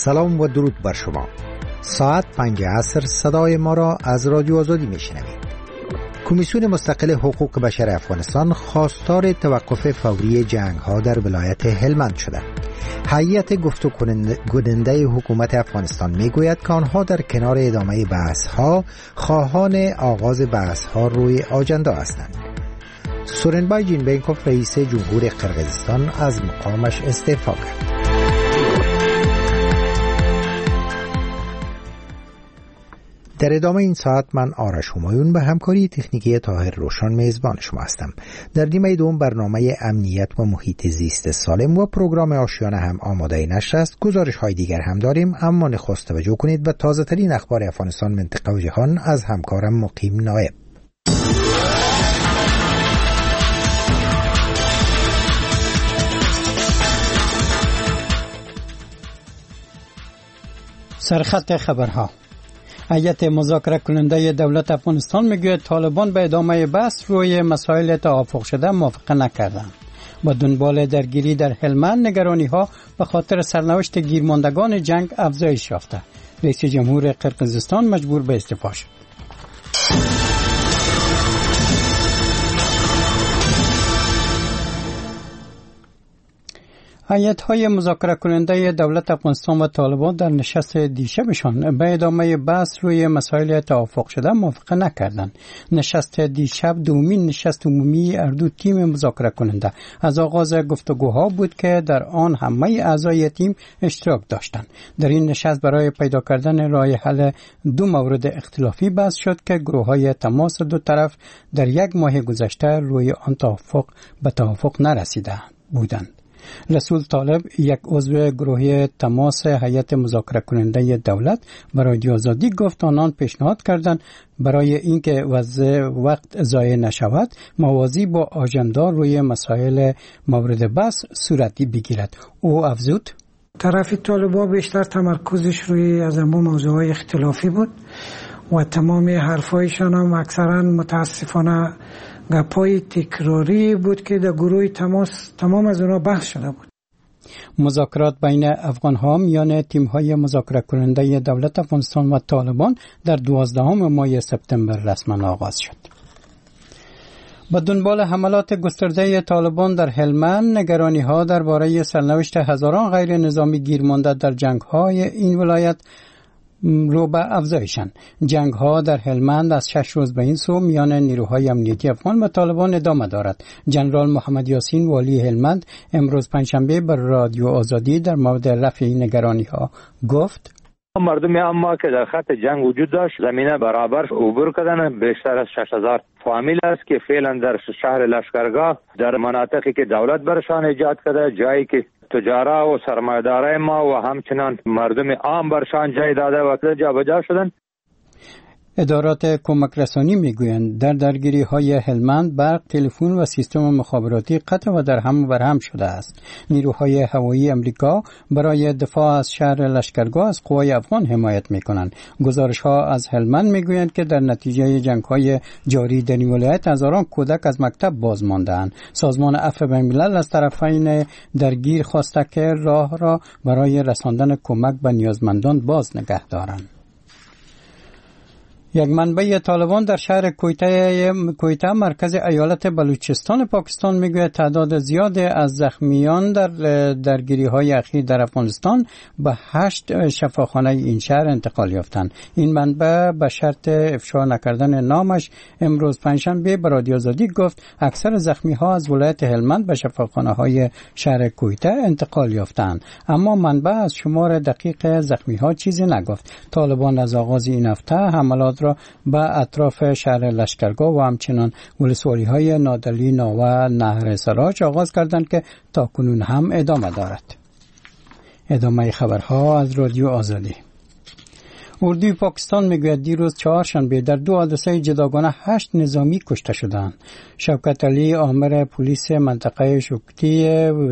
سلام و درود بر شما. ساعت 5 عصر صدای ما را از رادیو آزادی میشنوید. کمیسیون مستقل حقوق بشر افغانستان خواستار توقف فوری جنگ‌ها در ولایت هلمند شده. هیئت گفتگوکننده حکومت افغانستان میگوید که آنها در کنار ادامه بحث‌ها خواهان آغاز بحث‌ها روی آجنده هستند. سورنبای جینبینکوف رئیس جمهور قرقیزستان از مقامش استعفا کرد. در ادامه این ساعت من آرش همایون به همکاری تکنیکی طاهر روشن میزبان شما هستم. در نیمه دوم برنامه امنیت و محیط زیست سالم و پروگرام آشیانه هم آماده نشر است. گزارش های دیگر هم داریم، اما نخست توجه کنید به تازه ترین اخبار افغانستان، منطقه و جهان از همکارم مقیم نایب. سرخط خبرها. هیئت مذاکره کننده دولت افغانستان میگوید طالبان به ادامه بحث روی مسائل توافق شده موافقه نکردند. با دنبال درگیری در هلمند نگرانی ها به خاطر سرنوشت گیرماندگان جنگ افزایش یافته. رئیس جمهور قرقیزستان مجبور به استعفا شد. هیئت‌های مذاکره کننده دولت افغانستان و طالبان در نشست دیشبشان به ادامه بحث روی مسائل توافق شده موافقه نکردند. نشست دیشب دومین نشست عمومی هر دو تیم مذاکره کننده از آغاز گفتگوها بود که در آن همه اعضای تیم اشتراک داشتند. در این نشست برای پیدا کردن راه حل دو مورد اختلافی بحث شد که گروه‌های تماس دو طرف در یک ماه گذشته روی آن توافق نرسیده بودند. رسول طالب، یک عضو گروه تماس هیئت مذاکره کننده دولت، به رادیو آزادی گفت آنان پیشنهاد کردند برای اینکه وقت ضایع نشود موازی با آژانده روی مسائل مورد بحث صورتی بگیرد. او افزود طرف طالبان بیشتر تمرکزش روی از همون موضوعات اختلافی بود و تمام حرفایشان هم اکثرا متاسفانه گپای تکراری بود که در گروه تماس تمام از اونا بحث شده بود. مذاکرات بین افغان‌ها میان تیم‌های مذاکره کننده دولت افغانستان و طالبان در 12 ماه سپتامبر رسما آغاز شد. با دنبال حملات گسترده طالبان در هلمند نگرانی‌ها درباره سرنوشت هزاران غیر نظامی گیر مانده در جنگ‌های این ولایت رو به افزایشند. جنگ ها در هلمند از 6 روز به این سو میان نیروهای امنیتی افغان و طالبان ادامه دارد. جنرال محمد یاسین والی هلمند امروز پنجشنبه بر رادیو آزادی در مورد رفع نگرانی ها گفت مردم اما که در خط جنگ وجود داشت زمینه برابر عبور کردن. بیشتر از 6000 فامیل است که فعلا در شهر لشکرگاه در مناطقی که دولت برشان ایجاد کرده، جایی که تجارا و سرمایه‌دارای ما و همچنان مردم عام برشان جای داده و جابجا شدن. ادارات کمک رسانی میگویند در درگیری های هلمند برق، تلفن و سیستم مخابراتی قطع و در هم برهم شده است. نیروهای هوایی امریکا برای دفاع از شهر لشکرگاه از قوای افغان حمایت میکنند. گزارش ها از هلمند میگویند که در نتیجه جنگ های جاری در این ولایت هزاران کودک از مکتب باز مانده‌اند. سازمان عفو بین‌الملل از طرفین درگیر خواسته که راه را برای رساندن کمک به نیازمندان باز نگه دارند. یک منبع طالبان در شهر کویته مرکز ایالت بلوچستان پاکستان میگوید تعداد زیاد از زخمیان در درگیری‌های اخیر در افغانستان به 8 شفاخانه این شهر انتقال یافتند. این منبع به شرط افشا نکردن نامش امروز پنجشنبه به رادیو آزادی گفت اکثر زخمی‌ها از ولایت هلمند به شفاخانه‌های شهر کویته انتقال یافتند، اما منبع از شمار دقیق زخمی‌ها چیزی نگفت. طالبان از آغاز این هفته حملات به اطراف شهر لشکرگاه و همچنان ولسوالی‌های نادلی، ناوه، نهر سراج آغاز کردند که تاکنون هم ادامه دارد. ادامه خبرها از رادیو آزادی. اردوی پاکستان میگوید دیروز چهارشنبه در 2 حادثه جداگانه 8 نظامی کشته شدند. شوکت علی آمر پلیس منطقه شوکتی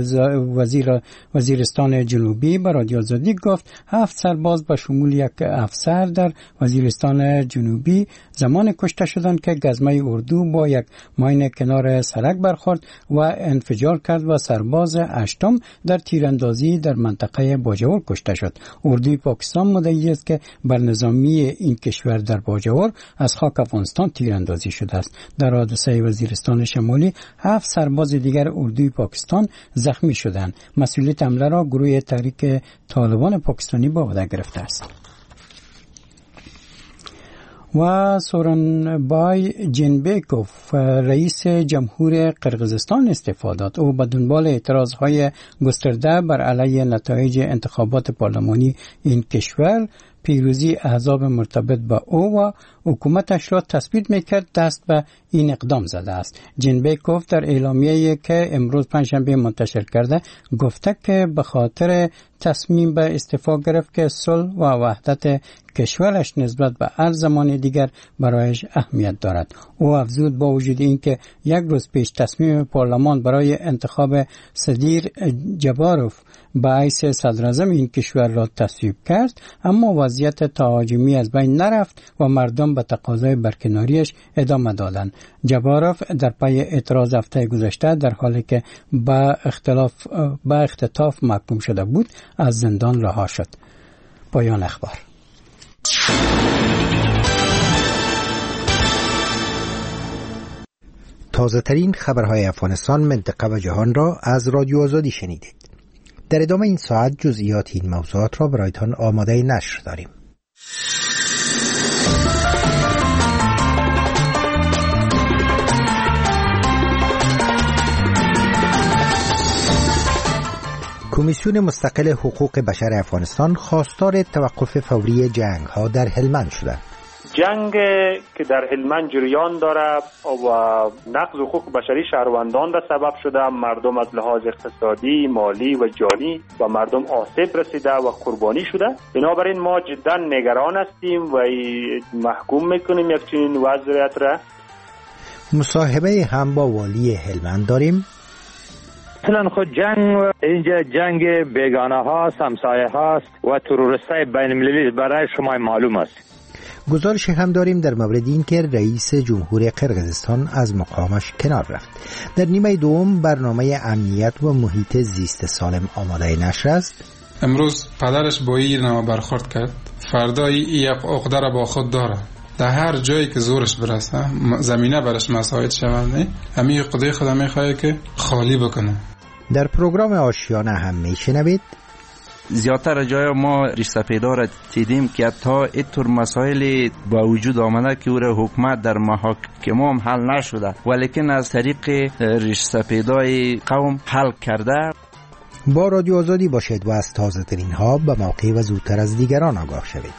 وزیرستان جنوبی به رادیو آزادی گفت 7 سرباز به شمول یک افسر در وزیرستان جنوبی زمان کشته شدند که گزمه اردو با یک ماین کنار سرک برخورد و انفجار کرد و سرباز هشتم در تیراندازی در منطقه باجوور کشته شد. اردوی پاکستان مدعی است که بر نظامی این کشور در باجوور از خاک افغانستان تیراندازی شده است. در حادثه وزیرستان شمالی 7 سرباز دیگر اردوی پاکستان زخمی شدند. مسئولیت حمله را گروه تحریک طالبان پاکستانی به عهده گرفته است. و سورنبای جینبیکوف رئیس جمهور قرقیزستان استعفا داد. او به دنبال اعتراضهای گسترده بر علیه نتایج انتخابات پارلمانی این کشور پیروزی احزاب مرتبط با او و حکومتش را تثبیت میکرد دست به این اقدام زده است. جینبیکوف در اعلامیه‌ای که امروز پنجشنبه منتشر کرده گفته که به خاطر تصمیم به استعفا گرفت که صلح و وحدت کشورش نسبت به هر زمان دیگر برایش اهمیت دارد. او افزود با وجود اینکه یک روز پیش تصمیم پارلمان برای انتخاب صدیر جباروف به حیث صدراعظم این کشور را تصویب کرد، اما وضعیت تهاجمی از بین نرفت و مردم به تقاضای برکناریش ادامه دادند. جباروف در پی اعتراض هفته گذشته در حالی که به اختطاف محکوم شده بود از زندان رها شد. پایان اخبار. تازه ترین خبرهای افغانستان، منطقه و جهان را از رادیو آزادی شنیدید. در ادامه این ساعت جزئیات این موضوعات را برایتان آماده نشر داریم. کمیسیون مستقل حقوق بشر افغانستان خواستار توقف فوری جنگ‌ها در هلمند شده. جنگ که در هلمند جریان داره و نقض حقوق بشری شهروندان را سبب شده، مردم از لحاظ اقتصادی، مالی و جانی و مردم آسیب رسیده و قربانی شده. بنابراین ما جدا نگران هستیم و محکوم میکنیم یک چنین وضعیت را. مصاحبه هم با والی هلمند داریم. اصلا خود اینجا جنگ بیگانه هاست، همسایه هاست و تروریستای بین المللی برای شما معلوم است. گزارش هم داریم در مورد این که رئیس جمهور قرقیزستان از مقامش کنار رفت. در نیمه دوم برنامه امنیت و محیط زیست سالم آماده نشر است. امروز پدرش با این نامه برخورد کرد، فردا یک عقده را با خود داره، در هر جایی که زورش برسه زمینه برش مساعد شود، همین عقده خدا میخواد که خالی بکنه. در پروگرام آشیانه هم میشنوید زیادتر جای ما ریش سپیدا را دیدیم که حتی اینطور مسائل با وجود آمده که او را حکومت در محاکم هم حل نشده ولیکن از طریق ریش سپیدای قوم حل کرده. با رادیو آزادی باشید و از تازه ترین ها به موقع و زودتر از دیگران آگاه شوید.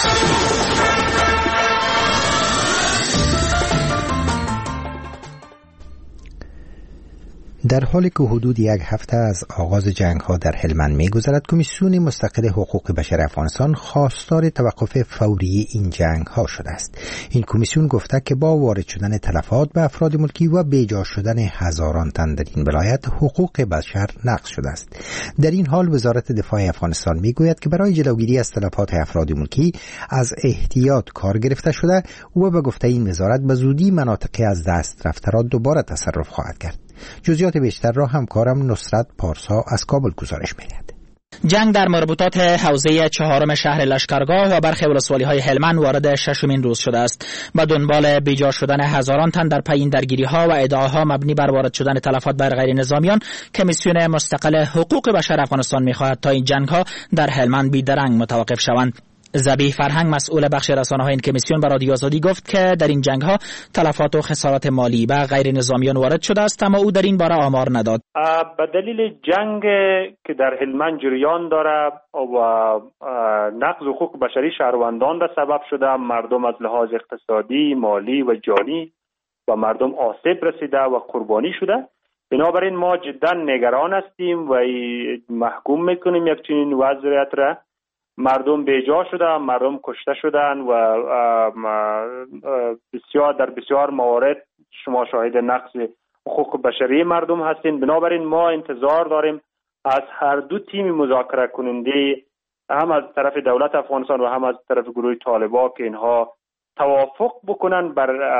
در حالی که حدود یک هفته از آغاز جنگ‌ها در هلمند می‌گذرد، کمیسیون مستقل حقوق بشر افغانستان خواستار توقف فوری این جنگ‌ها شده است. این کمیسیون گفته که با وارد شدن تلفات به افراد ملکی و بیجا شدن هزاران تن در این ولایت حقوق بشر نقض شده است. در این حال وزارت دفاع افغانستان می‌گوید که برای جلوگیری از تلفات افراد ملکی از احتیاط کار گرفته شده و به گفته این وزارت به زودی مناطقی از دست رفته را دوباره تصرف خواهد کرد. جزئیات بیشتر را همکارم نصرت پارسا از کابل گزارش می‌دهد. جنگ در مربوطات حوزه 4 شهر لشکرگاه و برخی ولسوالی‌های هلمند وارد 6مین روز شده است. با دنبال بیجا شدن هزاران تن در پی این درگیری‌ها و ادعاها مبنی بر وارد شدن تلفات بر غیر نظامیان، کمیسیون مستقل حقوق بشر افغانستان می‌خواهد تا این جنگ‌ها در هلمند بی‌درنگ متوقف شوند. ذبیح فرهنگ مسئول بخش رسانه‌های این کمیسیون به رادیو آزادی گفت که در این جنگ‌ها تلفات و خسارات مالی به غیر نظامیان وارد شده است، اما او در این باره آمار نداد. به دلیل جنگ که در هلمند جریان داره و نقض حقوق بشری شهروندان را سبب شده، مردم از لحاظ اقتصادی، مالی و جانی و مردم آسیب رسیده و قربانی شده. بنابراین ما جدا نگران هستیم و محکوم میکنیم یک چنین وضعیت را مردم بیجا شدن، مردم کشته شدن و بسیار موارد شما شاهد نقض حقوق بشری مردم هستین. بنابراین ما انتظار داریم از هر دو تیم مذاکره کننده، هم از طرف دولت افغانستان و هم از طرف گروه طالبان، که اینها توافق بکنن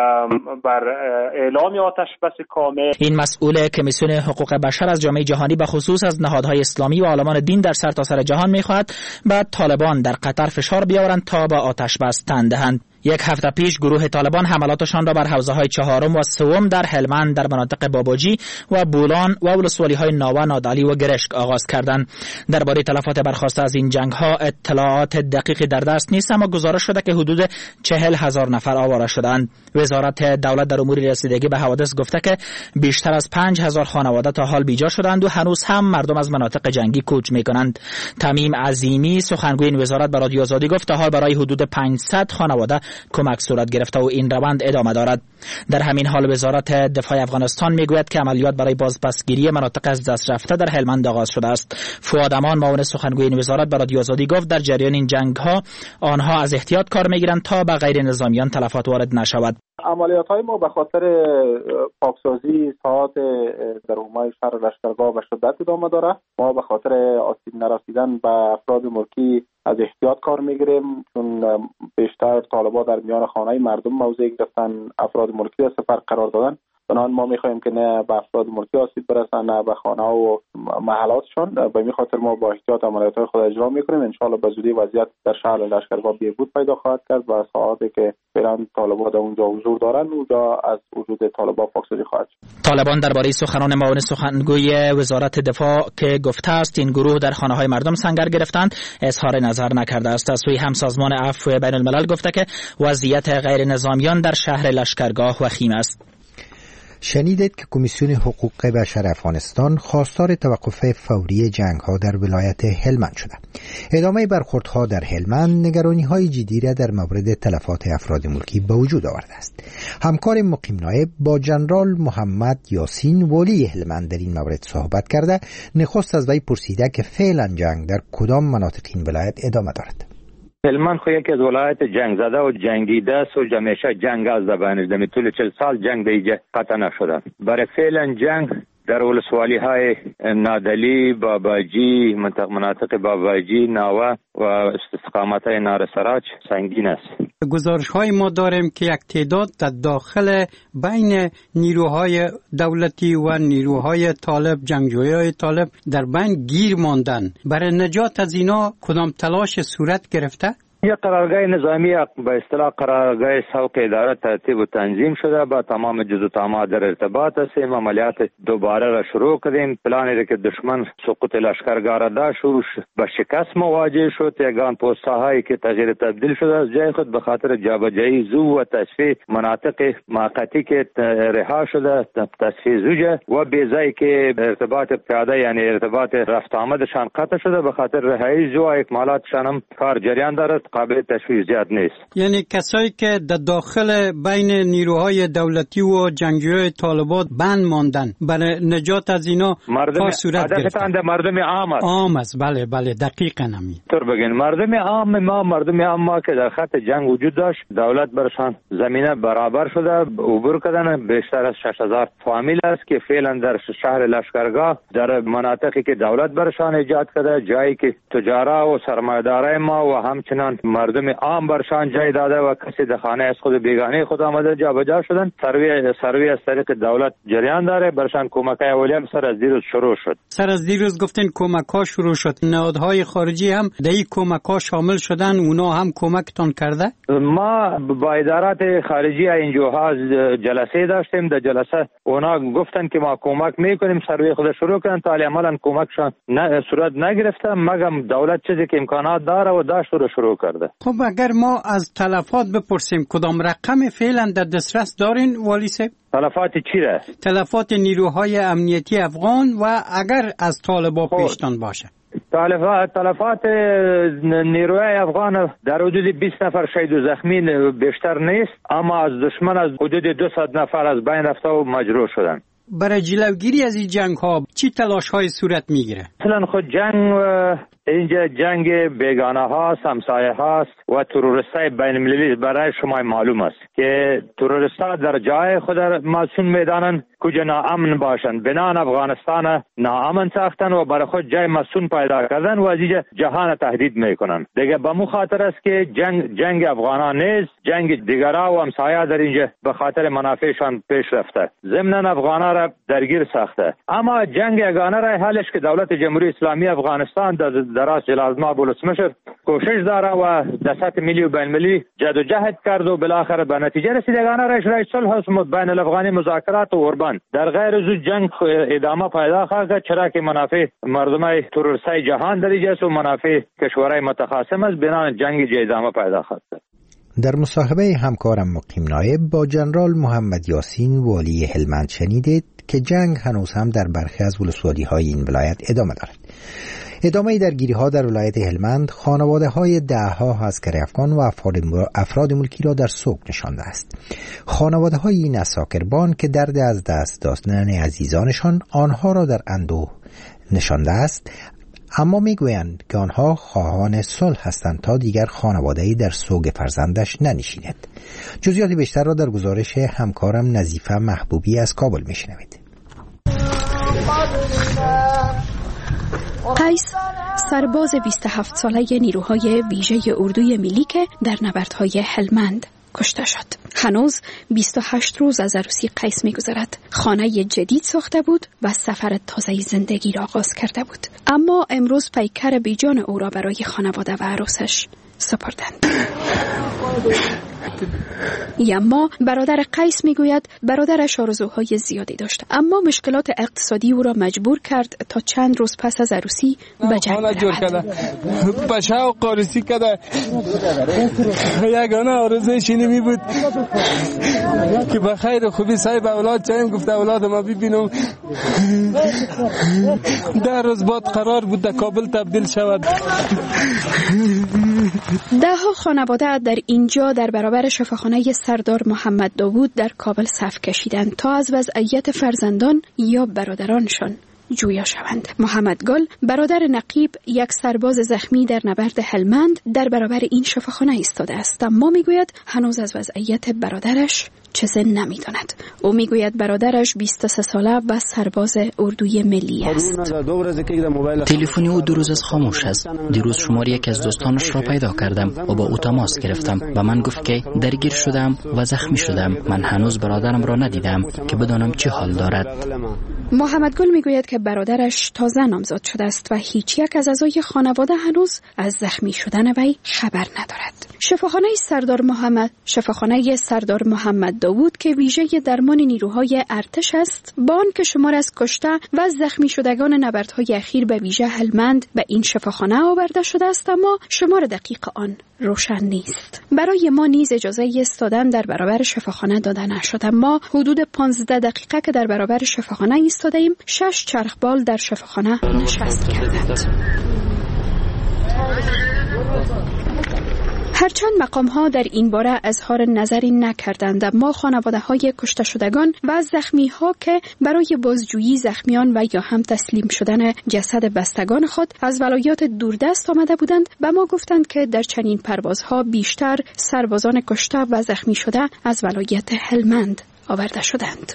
بر اعلام آتش بس کامل. این مسئول کمیسیون حقوق بشر از جامعه جهانی به خصوص از نهادهای اسلامی و عالمان دین در سرتاسر جهان می‌خواهد بعد طالبان در قطر فشار بیاورند تا به آتش بس تن دهند. یک هفته پیش گروه طالبان حملاتشان را بر حوزه‌های چهارم و سوم در هلمند در مناطق باباجی و بولان و ولسوالی‌های ناوه، نادعلی و گرشک آغاز کردند. درباره تلفات برخاسته از این جنگ‌ها اطلاعات دقیقی در دست نیست، اما گزارش شده که حدود 40,000 نفر آواره شدند. وزارت دولت در امور رسیدگی به حوادث گفته که بیشتر از 5,000 خانواده تا حال بیجا شدند و هنوز هم مردم از مناطق جنگی کوچ می‌کنند. تمیم عظیمی سخنگوی این وزارت به رادیو آزادی گفت تا حال برای حدود 500 خانواده کمک صورت گرفته و این روند ادامه دارد. در همین حال وزارت دفاع افغانستان میگوید که عملیات برای بازپسگیری مناطق از دست رفته در هلمند آغاز شده است. فؤاد امان معاون سخنگوی این وزارت به رادیو آزادی گفت در جریان این جنگ‌ها آنها از احتیاط کار میگیرند تا به غیر نظامیان تلفات وارد نشود. عملیات‌های ما به خاطر پاکسازی ساحات در حومه شهر لشکرگاه به شدت ادامه داره. ما به خاطر آسیب نرسیدن به افراد ملکی از احتیاط کار میگیریم، چون بیشتر طالبان در میان خانه مردم موضع گرفتن، افراد ملکی را سپر قرار دادن. بنابراین ما میخواهیم که نه به افراد ملکی آسیب برسن نه به خانه و محلاتشان. به این خاطر ما با احتیاط عملیات‌های خود اجرا میکنیم. ان شاءالله به زودی وضعیت در شهر لشکرگاه بهبود پیدا خواهد کرد و ساعاتی که فعلا طالبان در اونجا حضور دارن اونجا از وجود طالبان پاکسازی خواهد شد. طالبان درباره سخنان معاون سخنگوی وزارت دفاع که گفته است این گروه در خانه‌های مردم سنگر گرفتند اظهار نظر نکرده است. از سوی هم سازمان عفو بین الملل گفته که وضعیت غیر نظامیان در شهر لشکرگاه وخیم است. شنیدید که کمیسیون حقوق بشر افغانستان خواستار توقف فوری جنگ‌ها در ولایت هلمند شده. ادامه برخوردها در هلمند نگرانی‌های جدی را در مورد تلفات افراد ملکی به وجود آورده است. همکار مقیم نایب با جنرال محمد یاسین والی هلمند در این مورد صحبت کرده، نخست از وی پرسیده که فعلا جنگ در کدام مناطق این ولایت ادامه دارد. هلمند خو یکی از ولایت جنگ زده و جنگیده است و همیشه جنگ از دبانش در طول 40 سال جنگ دیگه قطع نشده. برای فعلا جنگ در ولسوالی های نادعلی، باباجی، مناطق باباجی، ناوه و استقامت های نارسراج سنگین است. گزارش های ما داریم که یک تعداد در داخل بین نیروهای دولتی و نیروهای طالب، جنگجویای طالب در بین گیر ماندن. برای نجات از اینا کدام تلاش صورت گرفته؟ یک قرارگاه نظامی به اصطلاح قرارگاه سوق اداره ترتیب و تنظیم شده، با تمام جزء تمام در ارتباط هستیم. عملیات دوباره را شروع کردیم. پلانی را که دشمن سقوط لشکرگاه را داشت به شکست مواجه شد. یگان پست‌هایی که تغییر تبدیل شده از جای خود به خاطر جابجایی زو و تصفیه مناطق موقتی که رها شده، تصفیه زوجه و بیزایی که ارتباط پیاده یعنی ارتباط رفت آمدشان قطع شده، به خاطر رهایی زو و اکمالاتشان هم کار جریان دارد، قابل تشویش زیاد نیست. یعنی کسایی که در داخل بین نیروهای دولتی و جنگجوی طالبان بند ماندن، برای نجات از اینا کار صورت گرفته. مردم عام است. بله دقیقاً همین طور بگین. مردم عام که در خط جنگ وجود داشت، دولت برشان زمینه برابر شده، عبور کردن. بیشتر از 6,000 فامیل است که فعلا در شهر لشکرگاه در مناطقی که دولت برشان ایجاد کرده، جایی که تجارا و سرمایه‌دارای ما و همچنان مردم عام برشان جای داده و کسی در خانه از خود بیگانه خود آمده جابجا شدن. سروی از طریق دولت جریان داره. برشان کمک‌های اولیه سر از دیروز شروع شد. سر از دیروز گفتین کمک‌ها شروع شد. نهادهای خارجی هم در این کمک‌ها شامل شدن، اونا هم کمکتان کرده؟ ما با ادارات خارجی این جوها جلسه داشتیم. در جلسه اونا گفتن که ما کمک میکنیم. سروی خود شروع کردن، تا عملاً کمکشان صورت نگرفته، مگم دولت چیزی که امکانات داره و داشت رو شروع کرده. خب اگر ما از تلفات بپرسیم کدام رقم فعلا در دسترس دارین والی صاحب؟ تلفات چی را؟ تلفات نیروهای امنیتی افغان و اگر از طالبان پیشتان باشه. تلفات نیروهای افغان در حدود 20 نفر شهید و زخمی بیشتر نیست، اما از دشمن از حدود 200 نفر از بین رفته و مجروح شدن. برای جلوگیری از این جنگ ها چی تلاش های صورت میگیره؟ مثلا خود جنگ اینجا جنگ بیگانه هاست، همسایه هاست و تروریستای بین المللی. برای شما معلوم است که تروریستا در جای خود مسئول میدانند کجا ناامن باشند. بنان افغانستان ناامن ساختن و برای خود جای مسئول پیدا کردن و از اینجا جهان تهدید میکنن. دیگه به مو خاطر است که جنگ افغانان نیست، جنگ دیگرها و همسایه در اینجا به خاطر منافعشان پیش رفته. ضمن افغانا را درگیر ساخته. اما جنگ یگانه را حلش که دولت جمهوری اسلامی افغانستان در راس جلال‌آباد ولسمشر کوشش داره و در سطح ملی و بین المللی جدوجهد کرد و بالاخره به نتیجه رسید. یگانه را اجرای صلح بین الافغانی مذاکرات و اوربان در غیر از جنگ ادامه پیدا خواهد، چرا که منافع مردمای تروریستای جهان در اینجاست و منافع کشورهای متخاصم است. بنابراین جنگ ادامه پیدا خواهد. در مصاحبه همکارم مقیم نایب با جنرال محمد یاسین والی هلمند شنیدید که جنگ هنوز هم در برخی از ولسوالی‌های این ولایت ادامه دارد. ادامه درگیری‌ها در ولایت هلمند خانواده‌های ده‌ها عسکر افغان و افراد ملکی را در سوگ نشانده است. خانواده‌های این عساکربان که درد از دست دادن عزیزانشان آنها را در اندوه نشانده است، اما میگویند که آنها خواهان صلح هستند تا دیگر خانواده‌ای در سوگ فرزندش ننشیند. جزئیات بیشتر را در گزارش همکارم نظیفه محبوبی از کابل میشنوید. قیس سرباز 27 ساله نیروهای ویژه اردوی ملی که در نبردهای هلمند کشته شد. هنوز 28 روز از عروسی قیس می‌گذرد. خانه جدید ساخته بود و سفر تازه زندگی را آغاز کرده بود. اما امروز پیکر بیجان او را برای خانواده و عروسش سپردند. اما برادر قیس میگوید برادرش آرزوهای زیادی داشت، اما مشکلات اقتصادی او را مجبور کرد تا چند روز پس از عروسی به جنگ برود. بچه و قارسی کده یگانه آرزویش اینی بود که به خیر خوبی صاحب اولاد چایم گفته اولاد ما ببینم. 10 روز بعد قرار بود در کابل تبدیل شود. ده‌ها خانواده در اینجا در برابر شفاخانه سردار محمد داوود در کابل صف کشیدند تا از وضعیت فرزندان یا برادرانشان جویا شوند. محمد گل برادر نقیب یک سرباز زخمی در نبرد هلمند در برابر این شفاخانه ایستاده است، اما میگوید هنوز از وضعیت برادرش چیزی نمیداند. او میگوید برادرش 23 ساله و سرباز اردوی ملی است. تلفن او 2 روز از خاموش است. دیروز شماره یک از دوستانش را پیدا کردم و با او تماس گرفتم و من گفت که درگیر شدم و زخمی شدم. من هنوز برادرم را ندیدم که بدانم چه حال دارد. محمد گل میگوید که برادرش تازه نامزاد شده است و هیچ یک از اعضای خانواده هنوز از زخمی شدن وی خبر ندارد. شفاخانه سردار محمد داوود که ویژه درمان نیروهای ارتش است، با آنکه شمار از کشته و زخمی شدگان نبردهای اخیر به ویژه هلمند به این شفاخانه آورده شده است، اما شمار دقیق آن روشن نیست. برای ما نیز اجازه ایستادن در برابر شفاخانه داده نشد، اما حدود 15 دقیقه که در برابر شفاخانه ایستاده ایم 6 چرخبال در شفاخانه نشست کردند. هرچند مقام‌ها در این باره اظهار نظری نکردند، اما خانواده‌های کشته شدگان و زخمی‌ها که برای بازجویی زخمیان و یا هم تسلیم شدن جسد بستگان خود از ولایات دوردست آمده بودند و ما گفتند که در چنین پروازها بیشتر سربازان کشته و زخمی شده از ولایت هلمند آورده شدند.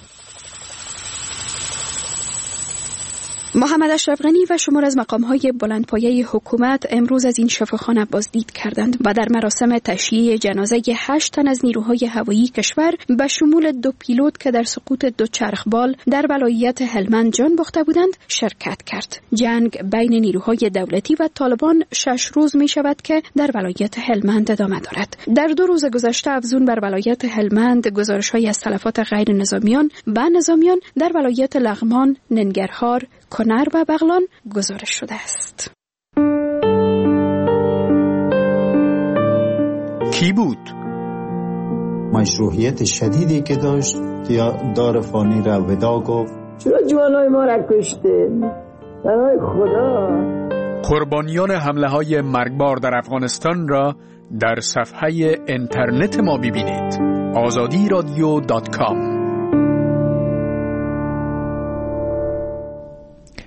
محمد اشرف غنی و شمار از مقام‌های بلندپایه حکومت امروز از این شفاخانه بازدید کردند و در مراسم تشییع جنازه 8 تن از نیروهای هوایی کشور به شمول 2 پیلوت که در سقوط 2 چرخبال در ولایت هلمند جان باخته بودند شرکت کرد. جنگ بین نیروهای دولتی و طالبان 6 روز می شود که در ولایت هلمند ادامه دارد. در 2 روز گذشته افزون بر ولایت هلمند گزارش‌های از تلفات غیر نظامیان و نظامیان در ولایت لغمان، ننگرهار، کنر و بغلان گزارش شده است. کی بود؟ مشروعیت شدیدی که داشت دار فانی را ودا گفت. چرا جوانای ما را کشته؟ برای خدا. قربانیان حمله های مرگبار در افغانستان را در صفحه اینترنت ما ببینید. azadiradio.com.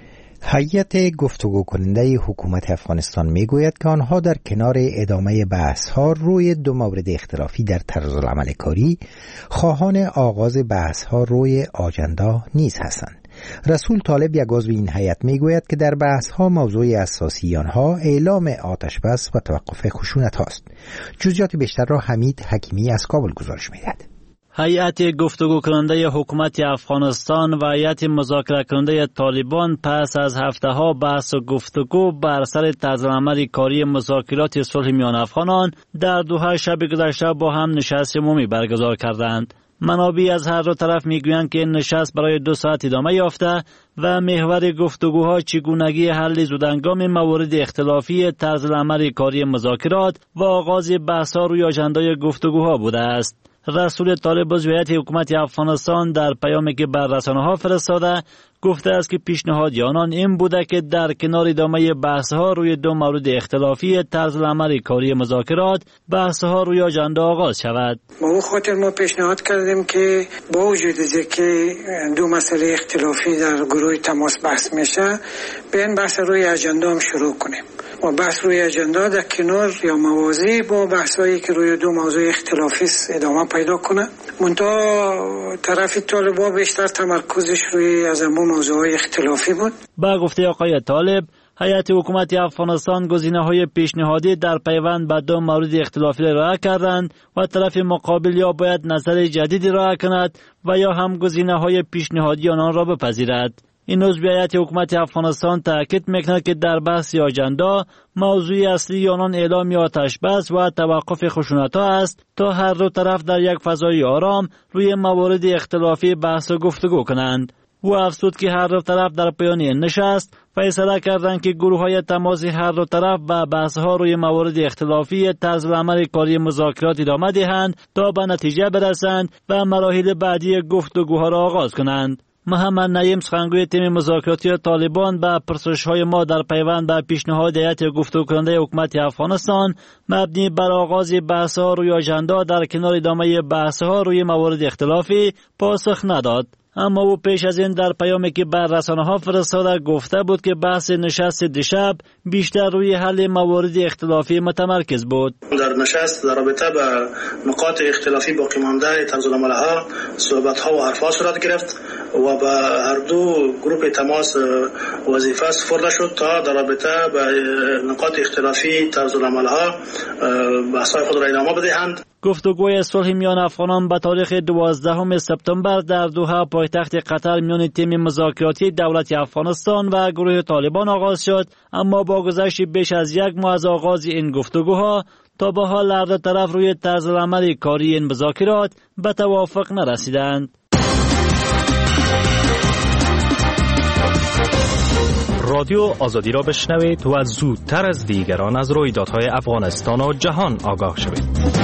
هیئت گفتگو کننده حکومت افغانستان میگوید که آنها در کنار ادامه بحث ها روی دو مورد اختلافی در طرز العمل کاری خواهان آغاز بحث ها روی آجندا نیز هستند. رسول طالب یک عضو این هیئت میگوید که در بحث ها موضوع اساسی آنها اعلام آتش بس و توقف خشونت هاست. جزئیات بیشتر را حمید حکیمی از کابل گزارش میدهد. هیئت گفتگو کننده حکومت افغانستان و هیئت مذاکره کننده طالبان پس از هفته‌ها بحث و گفتگو بر سر طرز عمل کاری مذاکرات صلح میان افغانان در دوحه شب گذشته با هم نشست عمومی برگزار کردند. منابع از هر دو طرف میگویند که این نشست برای 2 ساعت ادامه یافته و محور گفتگوها چگونگی حل زودهنگام موارد اختلافی طرز عمل کاری مذاکرات و آغاز بحث‌ها روی آژندای گفتگوها بوده است. رسول طالب از هیئت حکومت افغانستان در پیامی که بر رسانه‌ها فرستاده گفته است که پیشنهاد آنان این بوده که در کنار ادامه بحث‌ها روی 2 مورد اختلافی طرز عمل کاری مذاکرات بحث‌ها روی آژندا آغاز شود. با اون خاطر ما پیشنهاد کردیم که با وجود اینکه 2 مسئله اختلافی در گروه تماس بحث میشه بیاین بحث روی آژندا هم شروع کنیم و بحث روی آژندا در کنار یا موازی با بحثایی که روی 2 موضوع اختلافی ادامه پیدا کنه. منتها طرف طالبا بیشتر تمرکزش روی از موضوع اختلافی بود. با گفته آقای طالب هیئت حکومت افغانستان گزینه‌های پیشنهادی در پیوند به 2 مورد اختلافی را ارائه کردند و طرف مقابل یا باید نظر جدیدی ارائه کند و یا هم گزینه‌های پیشنهادی آنان را بپذیرد. این عضو هیئت حکومت افغانستان تاکید می‌کند که در بحث آژندا موضوع اصلی آنان اعلام آتش بس و توقف خشونت‌ها است تا هر دو طرف در یک فضای آرام روی موارد اختلافی بحث و گفتگو کنند. او افزود که هر دو طرف در پایان این نشست فیصله کردند که گروه‌های تماسی هر دو طرف و بحث‌ها روی موارد اختلافی طرز عمل کاری مذاکرات ادامه دهند تا به نتیجه برسند و مراحل بعدی گفتگوها را آغاز کنند. محمد نعیم سخنگوی تیم مذاکراتی طالبان به پرسش‌های ما در پیوند به پیشنهاد هیئت گفتگو کننده حکومت افغانستان مبنی بر آغاز بحث‌ها روی آژندا در کنار ادامه بحث‌ها روی موارد اختلافی پاسخ نداد. اما او پیش از این در پیامی که بر رسانه‌ها فرستاده گفته بود که بحث نشست دیشب بیشتر روی حل موارد اختلافی متمرکز بود. در نشست در رابطه با نقاط اختلافی باقی مانده طرز العمل‌ها صحبت‌ها و حرف‌ها صورت گرفت و با هر دو گروه تماس وظیفه سپرده شد تا در رابطه با نقاط اختلافی طرز العمل‌ها بحث‌های خود را ادامه بدهند. گفتگوی صلح میان افغانان به تاریخ 12 سپتامبر در دوحه پایتخت قطر میان تیم مذاکراتی دولت افغانستان و گروه طالبان آغاز شد، اما با گذشت بیش از 1 ماه از آغاز این گفتگوها تا به حال هر دو طرف روی طرز عمل کاری این مذاکرات به توافق نرسیدند. رادیو آزادی را بشنوید و زودتر از دیگران از رویدادهای افغانستان و جهان آگاه شوید.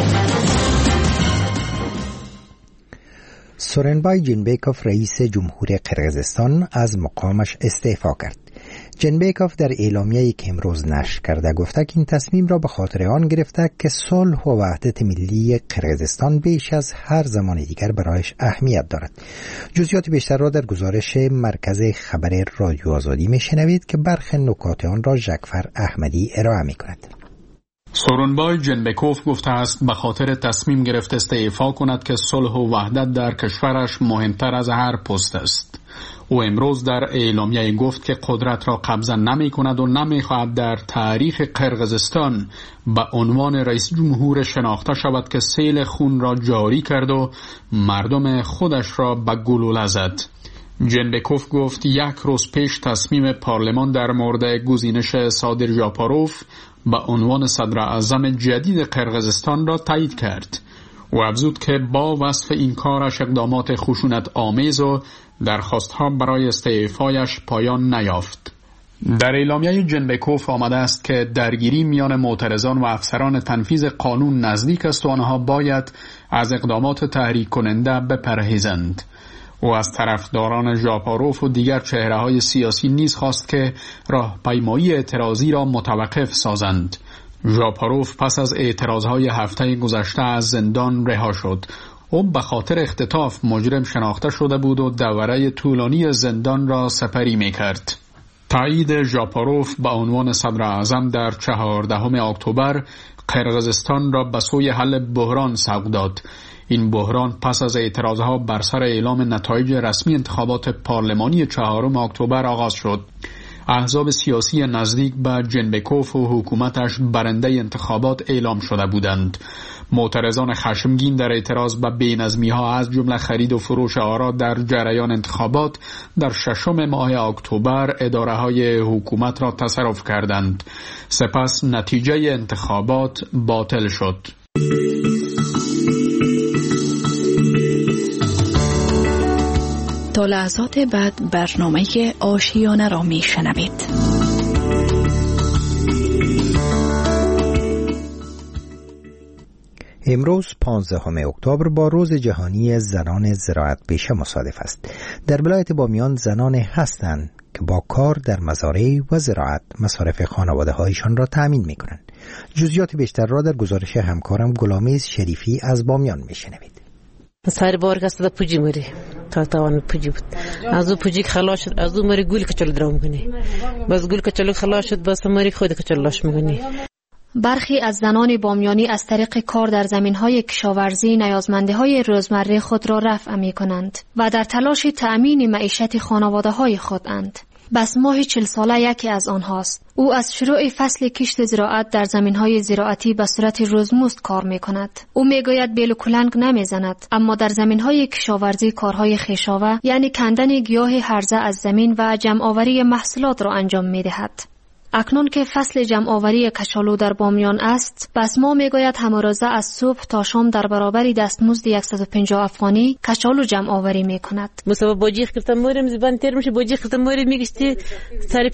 سورنبای جنبیکوف رئیس جمهور قرقیزستان از مقامش استعفا کرد. جنبیکوف در اعلامیه‌ای که امروز نشر کرده گفته که این تصمیم را به خاطر آن گرفته که صلح و وحدت ملی قرقیزستان بیش از هر زمان دیگر برایش اهمیت دارد. جزئیات بیشتر را در گزارش مرکز خبر رادیو آزادی میشنوید که برخی نکات آن را ژکفر احمدی ارائه می‌کند. سورنبای جنبیکوف گفته است به خاطر تصمیم گرفت استعفا کند که صلح و وحدت در کشورش مهمتر از هر پست است. او امروز در اعلامیه گفت که قدرت را قبضه نمی کند و نمی خواهد در تاریخ قرقیزستان به عنوان رئیس جمهور شناخته شود که سیل خون را جاری کرد و مردم خودش را به گلوله زد. جنبیکوف گفت 1 روز پیش تصمیم پارلمان در مورد گزینش صادر ژاپاروف به عنوان صدر اعظم جدید قرقیزستان را تایید کرد. او افزود که با وصف این کارش اقدامات خشونت آمیز و درخواستها برای استعفایش پایان نیافت. در اعلامیه جنبیکوف آمده است که درگیری میان معترضان و افسران تنفیذ قانون نزدیک است و آنها باید از اقدامات تحریک کننده بپرهیزند. او از طرفداران ژاپاروف و دیگر چهره‌های سیاسی نیز خواست که راهپیمایی اعتراضی را متوقف سازند. ژاپاروف پس از اعتراضهای هفته گذشته از زندان رها شد. او به خاطر اختطاف مجرم شناخته شده بود و دوره طولانی زندان را سپری می‌کرد. تایید ژاپاروف به عنوان صدر اعظم در 14 اکتبر قرقیزستان را به سوی حل بحران سوق داد. این بحران پس از اعتراضها بر سر اعلام نتایج رسمی انتخابات پارلمانی 4 اکتبر آغاز شد. احزاب سیاسی نزدیک به جنبکوف و حکومتش برنده انتخابات اعلام شده بودند. معترضان خشمگین در اعتراض به بی‌نظمی‌ها از جمله خرید و فروش آرا در جریان انتخابات در 6 ماه اکتبر اداره‌های حکومت را تصرف کردند. سپس نتیجه انتخابات باطل شد. تا لحظات بعد برنامه آشیانه را می شنوید. امروز 15 اکتبر با روز جهانی زنان زراعت پیشه مصادف است. در ولایت بامیان زنان هستند که با کار در مزارع و زراعت مصارف خانواده هایشان را تأمین می کنند. جزئیات بیشتر را در گزارش همکارم غلامیز شریفی از بامیان می شنوید. سر بار کسته پوجی مری تا توان پوجی بود از او پوجی خلاص شد از او مری گول کچل درام کنی بس گول کچل خلاص شد بس مری خود کچلاش میکنی. برخی از زنان بامیانی از طریق کار در زمینهای کشاورزی نیازمندی‌های روزمره خود را رفع می‌کنند و در تلاش تأمین معیشت خانواده‌های خودند. بس ماه 40 ساله یکی از آنهاست. او از شروع فصل کشت زراعت در زمینهای زراعتی به صورت روزمزد کار می‌کند. او می‌گوید بیل و کلنگ نمی‌زند، اما در زمینهای کشاورزی کارهای خویشاوه یعنی کندن گیاه هرزه از زمین و جمع‌آوری محصولات را انجام می‌دهد. اکنون که فصل جمع‌آوری کچالو در بامیان است، بس ما میگوید همه روزه از صبح تا شام در برابر دستمزد 150 افغانی کچالو جمع‌آوری میکند. مثلا باجی گرفتم مورم زبان تر میشه باجی گرفتم مورم میگشتی سر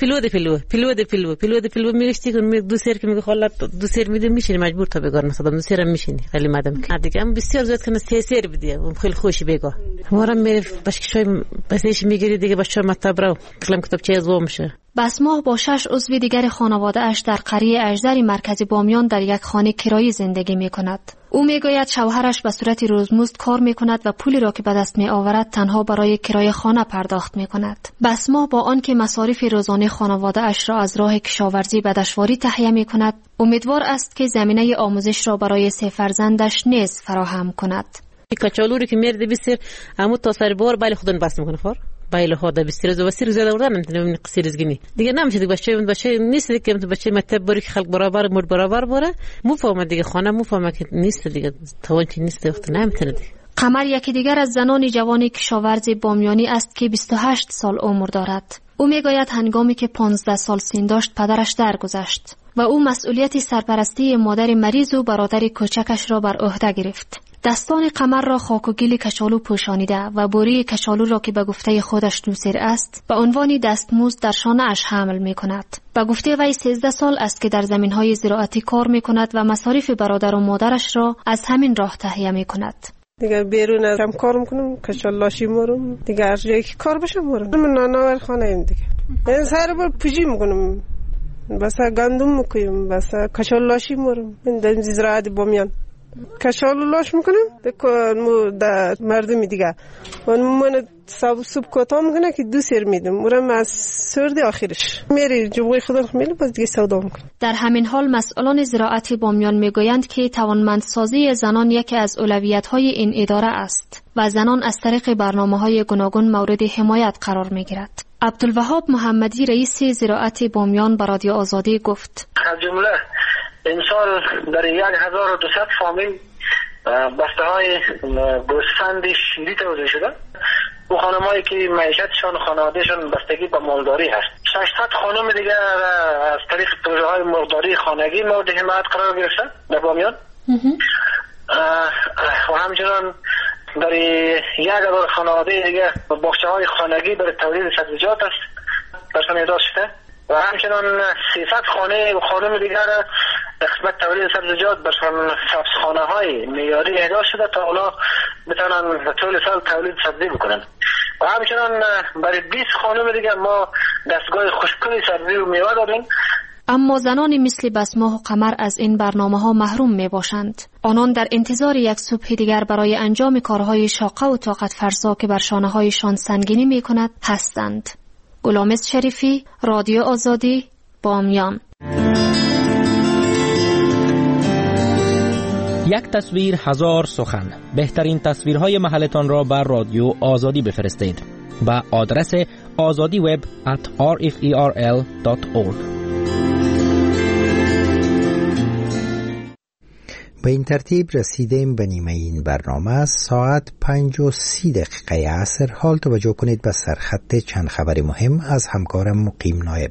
پیلو میگشتی که دو سر که میگه خالت دو سر میده میشینی مجبور تا بگار مثلا دو سرم میشینی خیلی مدام دیگه هم بسیار زیاد کنه سه سر بدی خیلی خوشی بگا مورم میره باشکشای بسش میگیری دیگه باشه مطلب رو کلام کتابچه از میشه. بس ماه با 6 عضو دیگر خانواده اش در قریه اژدر مرکزی بامیان در یک خانه کرایی زندگی می کند. او می گوید شوهرش به صورت روزمزد کار می کند و پولی را که به دست می آورد تنها برای کرای خانه پرداخت می کند. بس ماه با آنکه مصارف روزانه خانواده اش را از راه کشاورزی به دشواری تهیه می کند، امیدوار است که زمینه آموزش را برای 3 فرزندش نیز فراهم کند. کچالو که مرد بسیر عمو تا سر بار بله خودن بس میکنه خور بایله ها دا بسیر زیاده وردن نمیتونه قصیر زگینی دیگه نمیشه دیگه بچه نیست دیگه بچه مطلب باری که خلق برابر مرد برابر باره مفهوم دیگه خانه مفهوم که نیست دیگه توان که نیست وقت نمیتونه دیگه. قمر یکی دیگر از زنان جوان کشاورز بامیانی است که 28 سال عمر دارد. او میگوید هنگامی که 15 سال سن داشت پدرش درگذشت و او مسئولیت سرپرستی مادر مریض و برادر کوچکش را بر عهده گرفت. دستان قمر را خاک و گل کچالو پوشانیده و بوری کچالو را که به گفته خودش 2 سر است به عنوان دستمزد در شانه اش حمل می کند. به گفته وی 13 سال است که در زمینهای زراعتی کار می کند و مصارف برادر و مادرش را از همین راه تهیه می کند. دیگه بیرون از هم کار میکنم کچالاشی مورم دیگه هر جایی که کار بشه مورم من ناناور خانه ایم دیگه این سر بار پوجی میکنم بس گندم میکنم بس کچالاشی مورم این در زراعت بامیان کچالو لاش میکنم در مردمی دیگه من صبح کوتا میکنه که 2 سر میدم مورم از سرد آخرش میری جوی خدا میلی باز دیگه سودا میکنه. در همین حال مسئولان زراعت بامیان میگویند که توانمندسازی زنان یکی از اولویت‌های این اداره است و زنان از طریق برنامه‌های گوناگون مورد حمایت قرار میگیرد. عبدالوهاب محمدی رئیس زراعت بامیان به رادیو آزادی گفت از جمله امسال در 1200 فامیل بسته های گوسفند شیری توزیع شده و خانمایی که معیشتشان خانوادهشان بستگی به مالداری هست. 600 خانم دیگه از طریق پروژه های مرغداری خانگی مورد حمایت قرار گرفته در بامیان و همچنان در 1000 خانواده دیگه باغچه های خانگی برای تولید سبزیجات است برشان اعداد شده و همچنان 300 خانم دیگر قسمت تولید سبزیجات برشان سبزخانه های معیاری اهدا شده تا حالا بتونن طول سال تولید سبزی بکنن و همچنان برای 20 خانم دیگر ما دستگاه خشککنی سبزی و میوه داریم. اما زنانی مثل بسماه و قمر از این برنامه‌ها محروم میباشند. آنان در انتظار یک صبح دیگر برای انجام کارهای شاقه و طاقت فرسا که بر شانه‌هایشان سنگینی میکند هستند. گلامس شریفی، رادیو آزادی، بامیان. یک تصویر هزار سخن. بهترین تصویرهای محلتان را بر رادیو آزادی بفرستید با آدرس azadiweb@rferl.org. به این ترتیب رسیدیم به نیمه این برنامه. ساعت 5:30 عصر. حال توجه کنید به سرخط چند خبر مهم از همکارم مقیم نایب.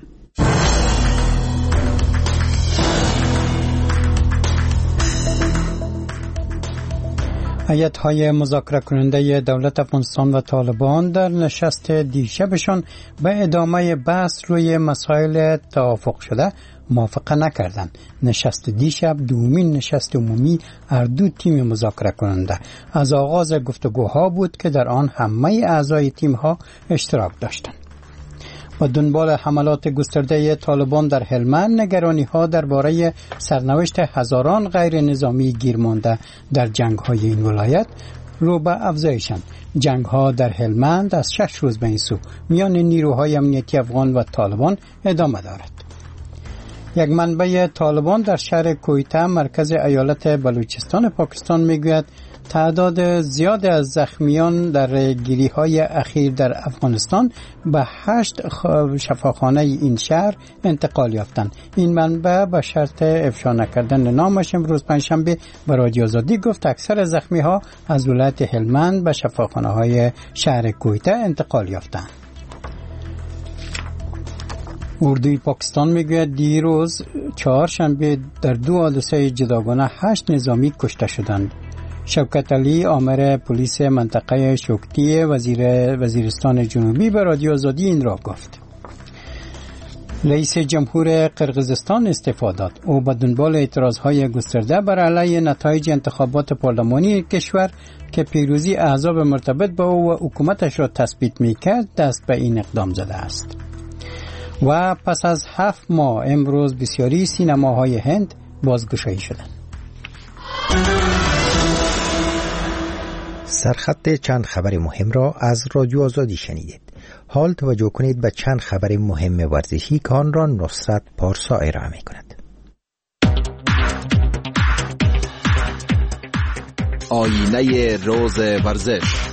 هیئت‌های مذاکره کننده دولت افغانستان و طالبان در نشست دیشبشان به ادامه بحث روی مسائل توافق شده موافقه نکردند. نشست دیشب دومین نشست عمومی هر دو تیم مذاکره کننده از آغاز گفتگوها بود که در آن همه اعضای تیم‌ها اشتراک داشتند. و دنبال حملات گسترده طالبان در هلمند، نگرانی‌ها درباره سرنوشت هزاران غیر نظامی گیر مانده در جنگ‌های این ولایت رو به افزایشند. جنگ‌ها در هلمند از 6 روز به این سو میان نیروهای امنیتی افغان و طالبان ادامه دارد. یک منبع طالبان در شهر کویته مرکز ایالت بلوچستان پاکستان میگوید تعداد زیاد از زخمیان در گیری‌های اخیر در افغانستان به 8 شفاخانه این شهر انتقال یافتند. این منبع به شرط افشا نکردن نامش امروز پنجشنبه به رادیو آزادی گفت اکثر زخمی‌ها از ولایت هلمند به شفاخانه‌های شهر کویته انتقال یافتند. اردوی پاکستان میگوید دیروز چهارشنبه در 2 حادثه جداگانه 8 نظامی کشته شدند. شوکت علی آمر پلیس منطقه شوکتی وزیرستان جنوبی به رادیو آزادی این را گفت. رئیس جمهور قرقیزستان استعفا داد. او به دنبال اعتراضهای گسترده بر علیه نتایج انتخابات پارلمانی کشور که پیروزی احزاب مرتبط با او و حکومتش را تثبیت میکرد دست به این اقدام زده است. و پس از 7 ماه امروز بسیاری سینماهای هند بازگشایی شدند. سرخط چند خبر مهم را از رادیو آزادی شنیدید. حال توجه کنید به چند خبر مهم ورزشی که آن را نصرت پارسا ارائه می کند. آینه روز ورزش.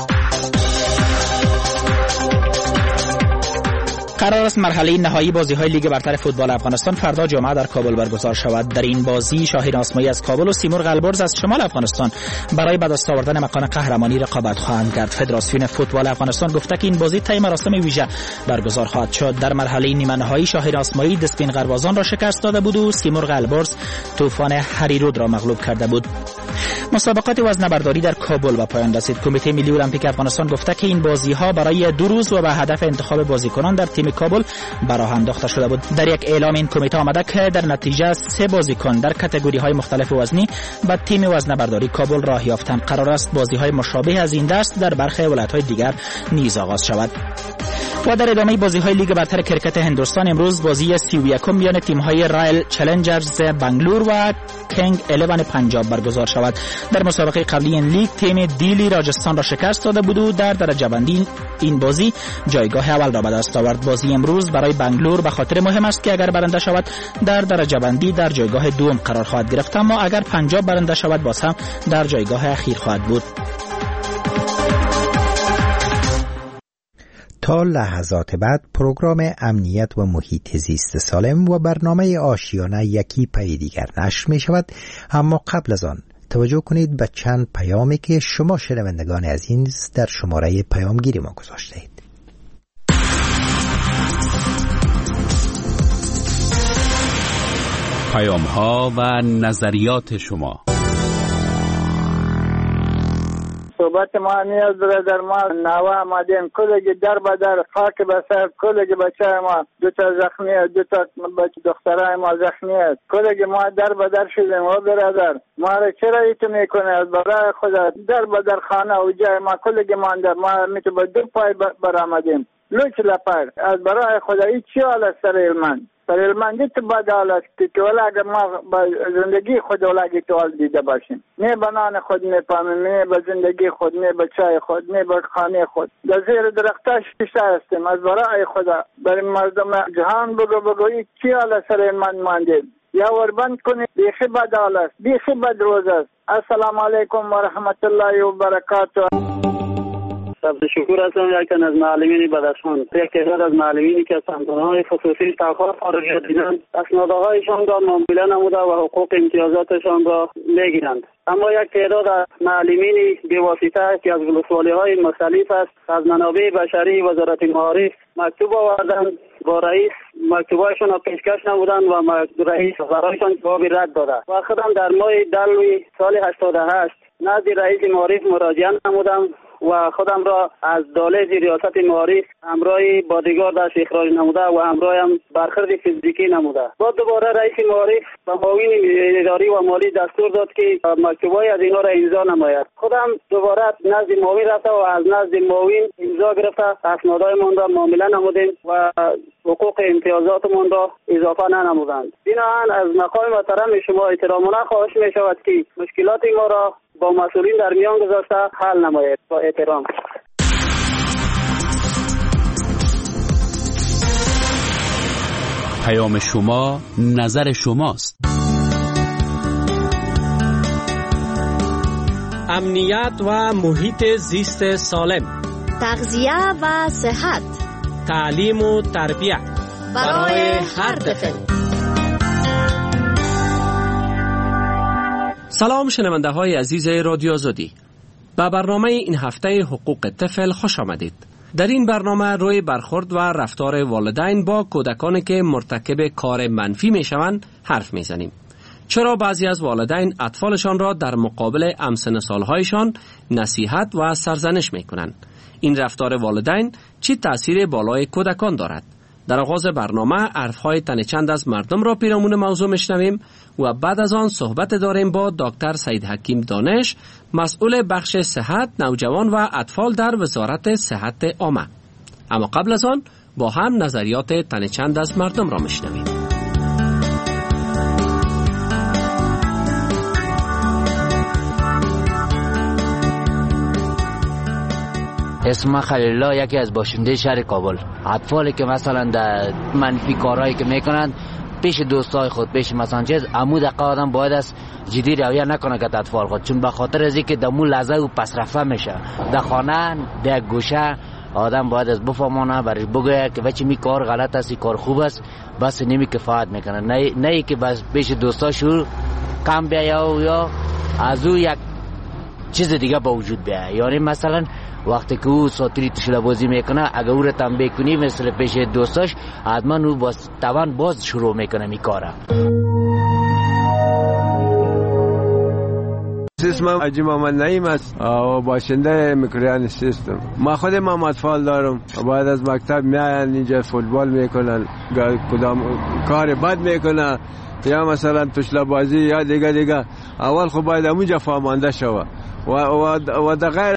قرار است مرحله نهایی بازی‌های لیگ برتر فوتبال افغانستان فردا جمعه در کابل برگزار شود. در این بازی شاهین آسمایی از کابل و سیمرغ البرز از شمال افغانستان برای به دست آوردن مکان قهرمانی رقابت خواهند کرد. فدراسیون فوتبال افغانستان گفته که این بازی طی مراسم ویژه برگزار خواهد شد. در مرحله نیمه نهایی شاهین آسمایی دسپین قروازان را شکست داده بود و سیمرغ البرز طوفان هریرود را مغلوب کرده بود. مسابقات وزنه‌برداری در کابل به پایان رسید. کمیته ملی المپیک افغانستان گفته که این بازی‌ها برای 2 روز و به هدف انتخاب بازیکنان در تیم کابل براه انداخته شده بود. در یک اعلام این کمیته آمده که در نتیجه 3 بازیکن در کاتگوری‌های مختلف وزنی به تیم وزنه‌برداری کابل راه یافتند. قرار است بازی‌های مشابه از این دست در برخی ولایت‌های دیگر نیز آغاز شود. و در ادامه بازی‌های لیگ برتر کرکت هندوستان امروز بازی 31 میان تیم‌های رایل چالنجرز بنگلور و کینگ 11 پنجاب برگزار شود. در مسابقه قبلی این لیگ تیم دیلی راجستان را شکست داده بود و در درجه بندی این بازی جایگاه اول را به دست آورد. بازی امروز برای بنگلور به خاطر مهم است که اگر برنده شود در درجه بندی در جایگاه دوم قرار خواهد گرفت، اما اگر پنجاب برنده شود باز هم در جایگاه اخیر خواهد بود. تا لحظات بعد پروگرام امنیت و محیط زیست سالم و برنامه آشیانه یکی پی دیگر نشر می شود، اما قبل از آن توجه کنید به چند پیامی که شما شنوندگان عزیز در شماره پیامگیری ما گذاشته اید. پیام ها و نظریات شما. صحبت ما نیاز داره در ما نوه آمدیم کلگی در بدر خاک بسر کلگی بچه ما 2 زخمی است 2 بچه دختره ما زخمی است کلگی ما در بدر شدیم و برادر ما را چرا ایتو میکنه برای خدا در بدر خانه و جای ما کلگی مانده ما میتو با 2 پای برآمدیم لوچ لپر از برای خدا ای چی حال است سر علمان برای من تو بدال است که ولی اگر ما با زندگی خود ولی توال دیده باشیم، نه به نان خود میپامیم، نه به زندگی خود، نه به چای خود، نه به خانه خود، در زیر درختاش بیشتر هستیم از برای خدا. برای مردم جهان بگویی چی حال سر من ماندید یا وربند کنید، بیخی بدال است، بیخی بدروز است. السلام علیکم و رحمت الله و برکاته. سبز شکور هستم، یکن از معلمین بدخشان. یک تعداد از معلمینی که سامانه‌های خصوصی تقاضا خارجی دیدند اسنادهایشان را معامله نموده و حقوق امتیازاتشان را میگیرند. اما یک تعداد از معلمینی بی‌واسطه که از ولسوالی‌های مختلف است از منابع بشری وزارت معارف مکتوب آوردند، با رئیس مکتوبایشان را پیشکش نمودند و رئیس برایشان جواب رد داده. و خودم در ماه دلوی سال 88 نزد رئیس معارف مراجعه نمودم و خودم را از دهلیز ریاست معارف همراه بادیگاردش اخراج نموده و همراهم برخورد فیزیکی نموده. بعد دوباره رئیس معارف و معاون اداری و مالی دستور داد که مکتوبای از اینا را امضا نماید. خودم دوباره نزد معاون رفته و از نزد معاون امضا گرفته اسنادهایمان را معامله نمودیم و حقوق امتیازاتمان را اضافه ننمودند. بنابراین از مقام محترم شما احترامانه خواهش می شود که مشکلات ما را با مسئولین در میان گذاشته حل نماید. با احترام. پیام شما نظر شماست. امنیت و محیط زیست سالم، تغذیه و صحت، تعلیم و تربیت برای هر طفل. سلام شنونده های عزیز رادیو آزادی، به برنامه این هفته حقوق طفل خوش آمدید. در این برنامه روی برخورد و رفتار والدین با کودکانی که مرتکب کار منفی می شوند حرف می زنیم. چرا بعضی از والدین اطفالشان را در مقابل همسن سالهایشان نصیحت و سرزنش می کنند؟ این رفتار والدین چی تأثیر بالای کودکان دارد؟ در آغاز برنامه حرفهای تن چند از مردم را پیرامون موضوع میشنویم و بعد از آن صحبت داریم با دکتر سید حکیم دانش، مسئول بخش صحت نوجوان و اطفال در وزارت صحت عامه. اما قبل از آن با هم نظریات تن چند از مردم را میشنویم. اسم خلیل الله، یکی از باشنده شهر کابل. اطفالی که مثلا در منفی کارهایی که میکنند پیش دوستای خود، پیش مثلا چیز عمود آدم باید از جدی رویه نکنه که اطفال خود، چون به خاطر از اینکه دمو لحظه و پس رفته میشه در خانه در گوشه آدم باید از بفهمانه برش بگوید که بچه می کار غلط است، کار خوب است، بس نمی کفایت میکنه. نه که بس پیش دوستاشو کم بیاید یا از او یک چیز دیگه با وجود بیاید. یعنی مثلا وقتی که او ساتری تشله بازی میکنه اگه او را تنبیه کنی مثل پیش دوستاش حتما او باز شروع میکنه میکاره. اسمم حاجی محمد نعیم است و باشنده میکرویان سیستم. ما خودم هم اطفال دارم و بعد از مکتب میاین اینجا فوتبال میکنن، کدام کار بد میکنه یا مثلا تشله بازی یا دیگه اول خب باید همونجا فهمانده شوه و در غیر